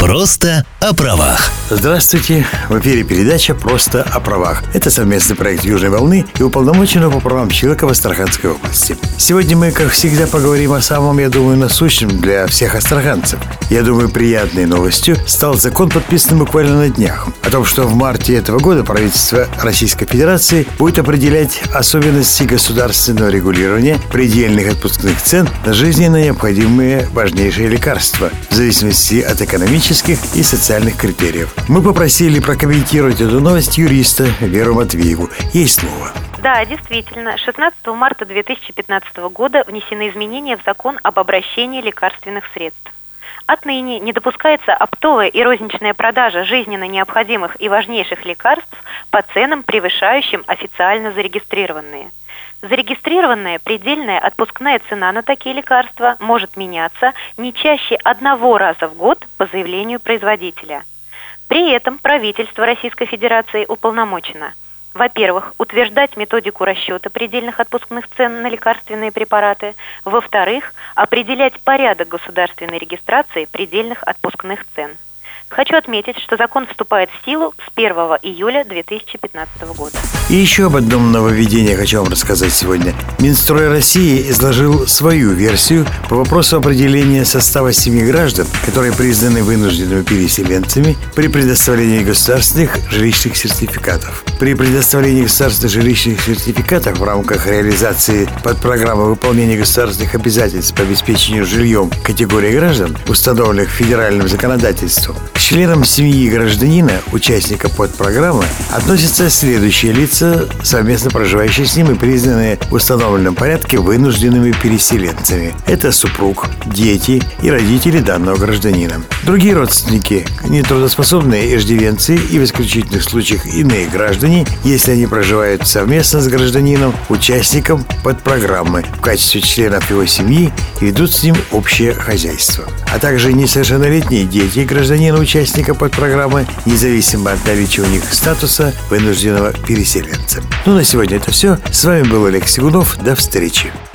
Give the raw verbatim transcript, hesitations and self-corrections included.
Просто о правах. Здравствуйте! В эфире передача «Просто о правах». Это совместный проект «Южной волны» и уполномоченного по правам человека в Астраханской области. Сегодня мы, как всегда, поговорим о самом, я думаю, насущном для всех астраханцев. Я думаю, приятной новостью стал закон, подписанный буквально на днях, о том, что в марте этого года правительство Российской Федерации будет определять особенности государственного регулирования предельных отпускных цен на жизненно необходимые важнейшие лекарства в зависимости от экономических и социальных критериев. Мы попросили прокомментировать эту новость юриста Веру Матвееву. Ей слово. Да, действительно, шестнадцатого марта две тысячи пятнадцатого года внесены изменения в закон об обращении лекарственных средств. Отныне не допускается оптовая и розничная продажа жизненно необходимых и важнейших лекарств по ценам, превышающим официально зарегистрированные. Зарегистрированная предельная отпускная цена на такие лекарства может меняться не чаще одного раза в год по заявлению производителя. При этом правительство Российской Федерации уполномочено: во-первых, утверждать методику расчета предельных отпускных цен на лекарственные препараты, во-вторых, определять порядок государственной регистрации предельных отпускных цен. Хочу отметить, что закон вступает в силу с первого июля две тысячи пятнадцатого года. И еще об одном нововведении хочу вам рассказать сегодня. Минстрой России изложил свою версию по вопросу определения состава семьи граждан, которые признаны вынужденными переселенцами при предоставлении государственных жилищных сертификатов. При предоставлении государственных жилищных сертификатов в рамках реализации подпрограммы выполнения государственных обязательств по обеспечению жильем категории граждан, установленных федеральным законодательством, к членам семьи гражданина, участника подпрограммы, относятся следующие лица, совместно проживающие с ним и признанные в установленном порядке вынужденными переселенцами. Это супруг, дети и родители данного гражданина. Другие родственники – нетрудоспособные иждивенцы и в исключительных случаях иные граждане, если они проживают совместно с гражданином, участником подпрограммы в качестве членов его семьи и ведут с ним общее хозяйство. А также несовершеннолетние дети гражданина, участника подпрограммы, независимо от наличия у них статуса вынужденного переселенца. Ну, на сегодня это все. С вами был Олег Сигунов. До встречи.